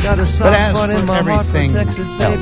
Got a soft spot in my heart for Texas, baby.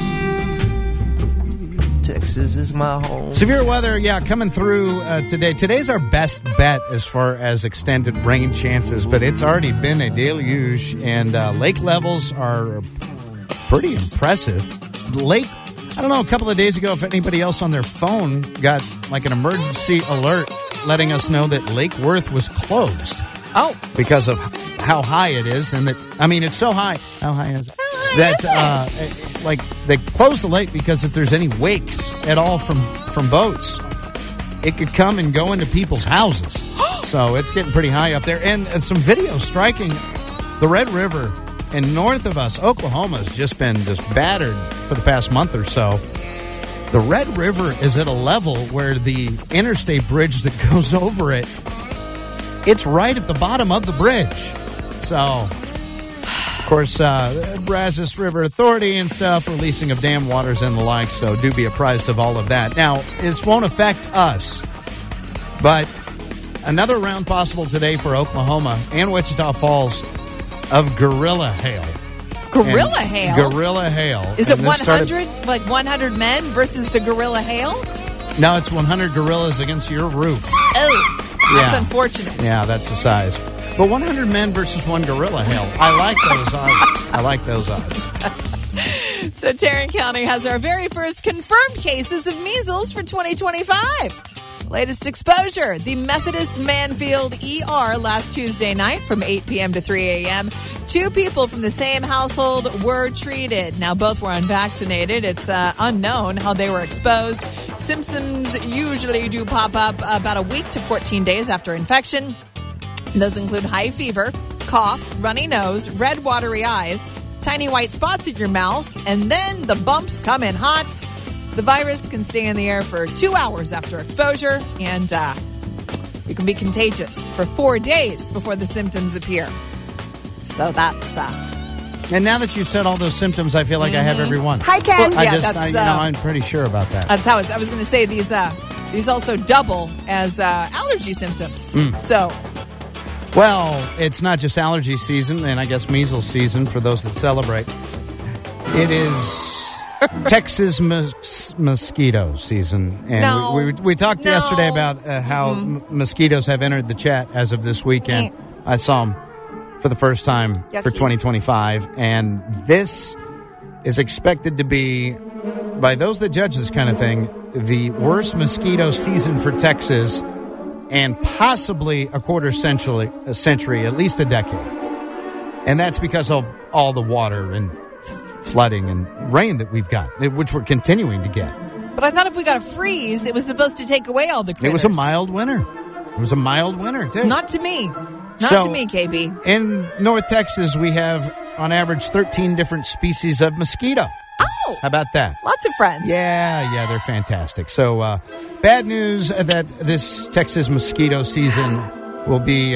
Texas is my home. Severe weather, coming through today. Today's our best bet as far as extended rain chances, but it's already been a deluge, and lake levels are pretty impressive. Lake, I don't know, a couple of days ago, if anybody else on their phone got like an emergency alert letting us know that Lake Worth was closed. Oh. Because of how high it is, and that, I mean, it's so high. How high is it? Like, they close the lake because if there's any wakes at all from boats, it could come and go into people's houses. So it's getting pretty high up there. And some video striking the Red River. And north of us, Oklahoma's just been battered for the past month or so. The Red River is at a level where the interstate bridge that goes over it, it's right at the bottom of the bridge. So, of course, Brazos River Authority and stuff, releasing of dam waters and the like, so do be apprised of all of that. Now, this won't affect us, but another round possible today for Oklahoma and Wichita Falls of gorilla hail. Gorilla hail? Gorilla hail. Is it 100, like 100 men versus the gorilla hail? No, it's 100 gorillas against your roof. Oh, that's unfortunate. Yeah, that's the size. But 100 men versus one gorilla hail. I like those odds. So Tarrant County has our very first confirmed cases of measles for 2025. Latest exposure, the Methodist Manfield ER last Tuesday night from 8 p.m. to 3 a.m. 2 people from the same household were treated. Now, both were unvaccinated. It's unknown how they were exposed. Symptoms usually do pop up about a week to 14 days after infection. Those include high fever, cough, runny nose, red watery eyes, tiny white spots in your mouth, and then the bumps come in hot. The virus can stay in the air for 2 hours after exposure, and you can be contagious for 4 days before the symptoms appear. So that's... And now that you've said all those symptoms, I feel like I have every one. Hi, Ken. Well, I'm pretty sure about that. That's how it's... I was going to say these also double as allergy symptoms. So... Well, it's not just allergy season, and I guess measles season for those that celebrate. It is Texas mosquito season. And we talked yesterday about how mosquitoes have entered the chat as of this weekend. I saw them for the first time for 2025. And this is expected to be, by those that judge this kind of thing, the worst mosquito season for Texas and possibly a quarter century, at least a decade. And that's because of all the water and flooding and rain that we've got, which we're continuing to get. But I thought if we got a freeze, it was supposed to take away all the critters. It was a mild winter. Too. Not to me. Not to me, KB. In North Texas, we have, on average, 13 different species of mosquito. Oh. How about that? Lots of friends. Yeah, they're fantastic. So, bad news that this Texas mosquito season will be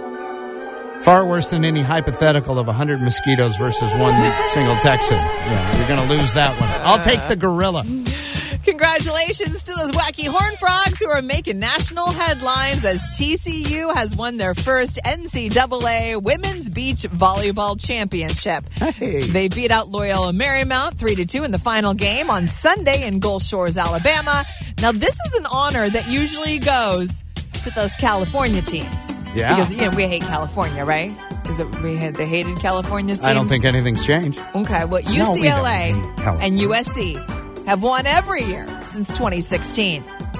far worse than any hypothetical of 100 mosquitoes versus one single Texan. Yeah, you're going to lose that one. I'll take the gorilla. Congratulations to those wacky horned frogs who are making national headlines as TCU has won their first NCAA Women's Beach Volleyball Championship. Hey. They beat out Loyola Marymount 3-2 in the final game on Sunday in Gulf Shores, Alabama. Now, this is an honor that usually goes to those California teams. Yeah. Because, we hate California, right? Is it we had the hated California's teams? I don't think anything's changed. Okay, well, UCLA and USC have won every year since 2016.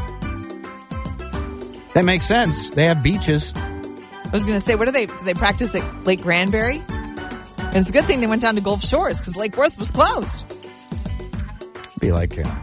That makes sense. They have beaches. I was going to say, do they practice at Lake Granbury? And it's a good thing they went down to Gulf Shores because Lake Worth was closed. Be like a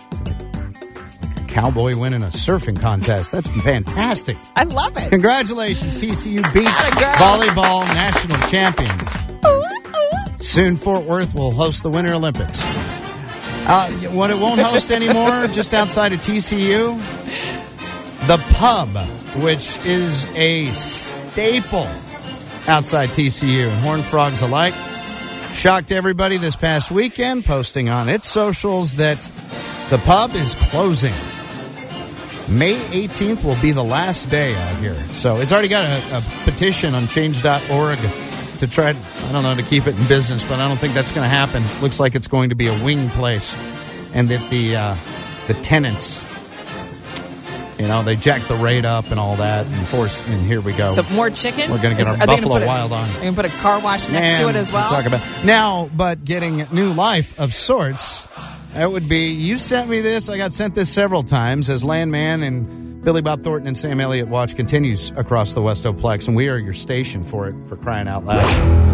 cowboy winning a surfing contest. That's fantastic. I love it. Congratulations, TCU Beach Volleyball National Champions. Soon Fort Worth will host the Winter Olympics. What it won't host anymore, just outside of TCU, the Pub, which is a staple outside TCU, and Horned Frogs alike. Shocked everybody this past weekend, posting on its socials that the Pub is closing. May 18th will be the last day out here. So it's already got a petition on change.org to try, I don't know, to keep it in business, but I don't think that's going to happen. Looks like it's going to be a wing place, and that the tenants, they jack the rate up and all that, and here we go. So more chicken? We're going to get our Buffalo Wild on. Are you going to put a car wash next to it as well? We'll talk about now, but getting new life of sorts. That would be, you sent me this. I got sent this several times as Landman and Billy Bob Thornton and Sam Elliott Watch continues across the Westoplex, and we are your station for it, for crying out loud.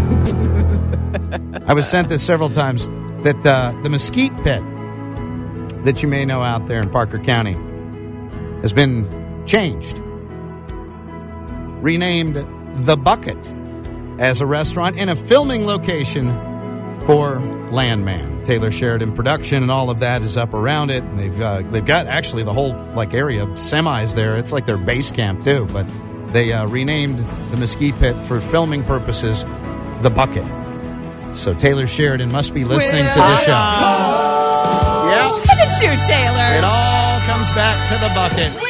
I was sent this several times that the Mesquite Pit that you may know out there in Parker County has been changed, renamed The Bucket as a restaurant and a filming location for Landman. Taylor Sheridan production and all of that is up around it, and they've got actually the whole area of semis there. It's like their base camp too, but they renamed the Mesquite Pit for filming purposes The Bucket. So Taylor Sheridan must be listening to the show. Look at you, Taylor. It all comes back to The Bucket.